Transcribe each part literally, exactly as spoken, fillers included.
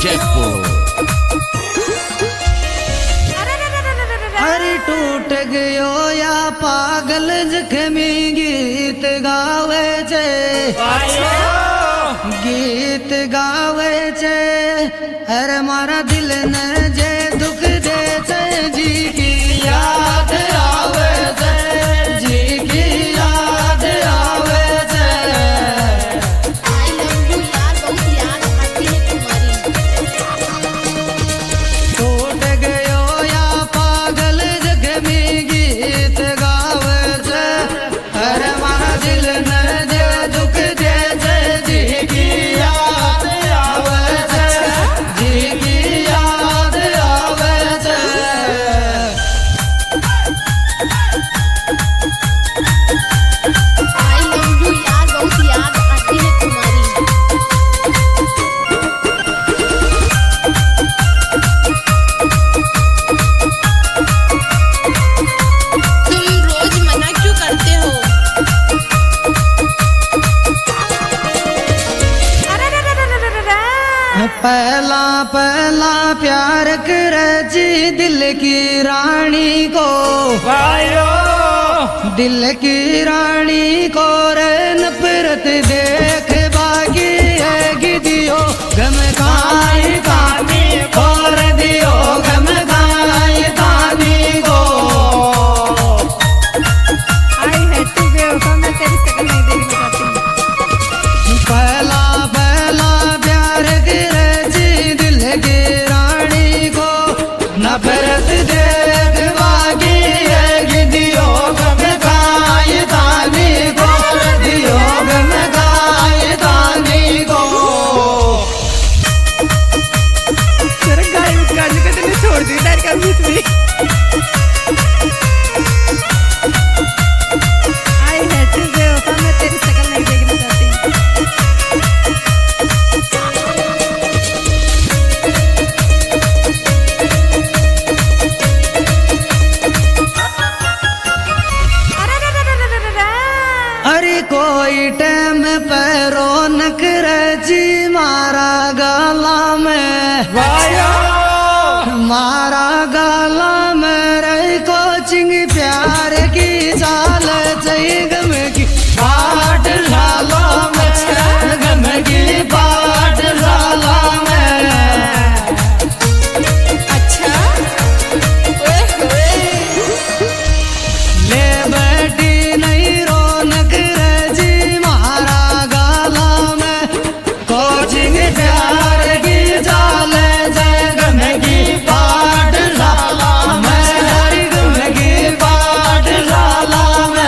जयपुर। अरे टूट गयो या पागल जख्मी गीत गावे छे, गीत गावे छे। अरे मारा दिल न जे दुख दे छे, जी की याद आवे छे, जी की याद आवे छे। आई लव यू यार, बहुत याद आती है तुम्हारी। टूट गयो या पागल जख्मी गीत गावे छे। अरे मारा दिल न जे दुख दे छे, जी की याद आवे छे, जी की याद आवे छे। आई लव यू यार, बहुत याद आती है तुम्हारी। तुम रोज मना क्यों करते हो? पहला पहला प्यार करे जी दिल की रानी को, दिल की रानी को रे नफरत देख बागी है गिदियो गम काई कानी खोर दियो गम काई कानी को। आई है तू बेवफा, मैं तेरी शक्ल नहीं देखना चाहती। पहला पहला प्यार करे जी दिल की रानी को नफरत देख बागी है गिदियो गम काई कानी खोर दियो गम काई कानी को। तेरा गाय गाड़ी का तेने छोड़ दी डर का बीच में। आई है तू बेवफा, मैं तेरी शक्ल नहीं देखना चाहती। अरे कोई टाइम पे रौनक रजी मारा गाला में, मारा गाला में रही कोचिंग प्यार की चाल चाहिए गम की पाठ शाला में, गम की पाठ शाला में। अच्छा ओए होए। ले बैठी नहीं रौनक रजी मारा गाला में, कोचिंग प्यार की चाल जय गम की पाठ शाला में, हरि गम की पाठ शाला में।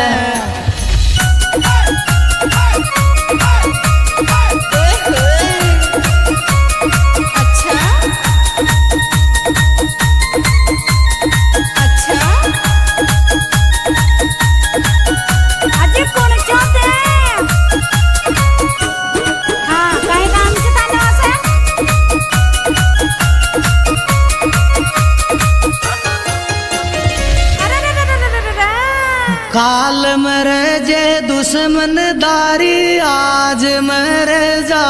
ओए होए। अच्छा अच्छा। अजय कोण चाहते हैं? हाँ काही काम से ताने वासे? अरे रे रे रे रे रे रे। काल मर जे दुश्मन दारी आज मर जा,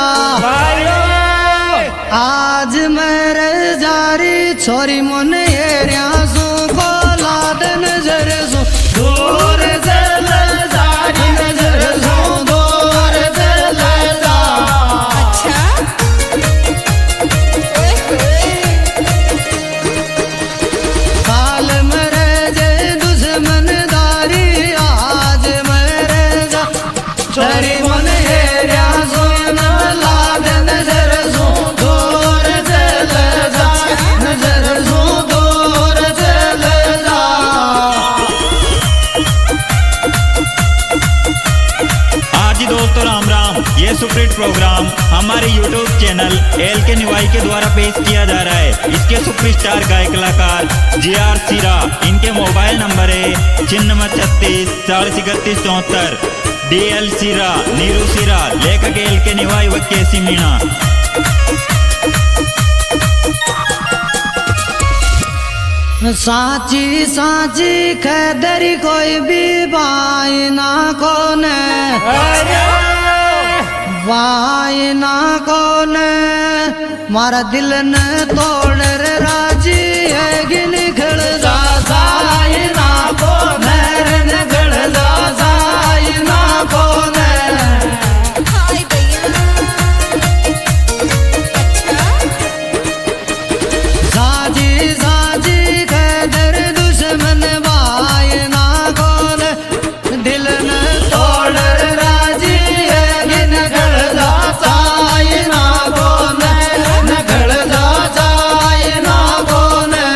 आज मर जारी छोरी मन हेरिया सो को लाद नजर सो दूर चल जारी नजर सो दूर चल जा। अच्छा ओए होए। काल मर जे दुश्मन दारी आज मर जा, छोरी मन हेरिया सो न लाद नजर सो दूर चल जा, नजर सो दूर चल जा। आज ही दोस्तों राम राम। ये सुपरहिट प्रोग्राम हमारे YouTube channel L K Niwai के द्वारा पेश किया जा रहा है। इसके सुपरस्टार गायक कलाकार जे आर सिरा, इनके मोबाइल नंबर है छिन्नवे छत्तीस चालीस इकतीस चौहत्तर। डी एल सिरा, नीरू सिरा, लेखक एल के निवाई व केसी मीणा। साची साची खैदरी कोई भी बाई ना कोने, वाई ना कोने मारा दिल न तोड़ रे राजी है गिन खड़ जा साई ना को नैरन खड़ जा साई ना को ने हाय भैया अच्छा साजी साजी कदर दुश्मन भाई ना को ने दिल न तोड़ रे राजी है गिन खड़ जा साई ना को नैरन खड़ जा साई ना को ने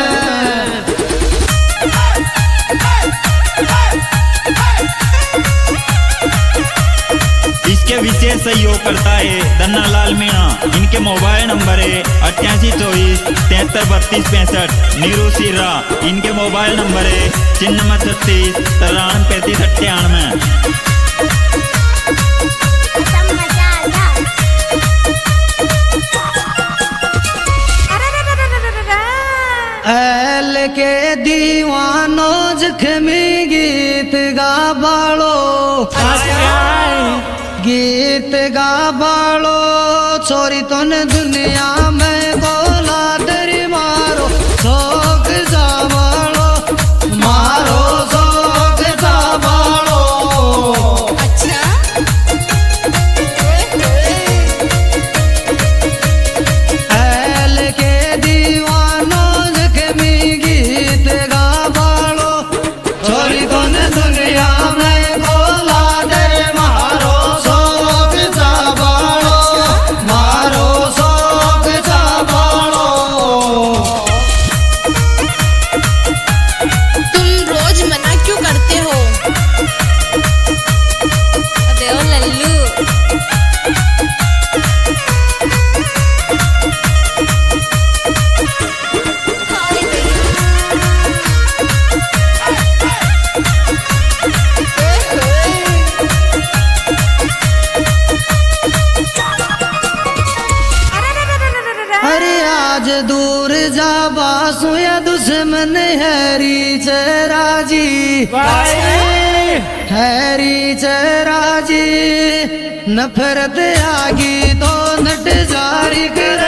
इसके विशेष सहयोग करता है दन्ना लाल मीणा। इनके मोबाइल नंबर है अट्ठासी चौबीस तिहत्तर बत्तीस पैंसठ। नीरू सिरा इनके मोबाइल नंबर है चिन्नवे छत्तीस तिरानवे पैंतीस अट्ठानवे। ऐल के दीवानो जख्मी गीत गा बालो गीत गा बालो छोरी तो न दुनिया में गोला दरी मारो शोक जा बालो मारो शोक जा बालो अच्छा ऐल के दीवानो जख्मी गीत गा बालो छोरी तो न दुनिया में गोला दरी मारो शोक जा बालो मारो शोक जा बालो तुम रोज मना क्यों करते हो अबे ओ लल्लू हाय अरे आज दूर जा बासु या दुश्मन हैरी चराजी हैरी चराजी नफरत आगी तो नट जारी कर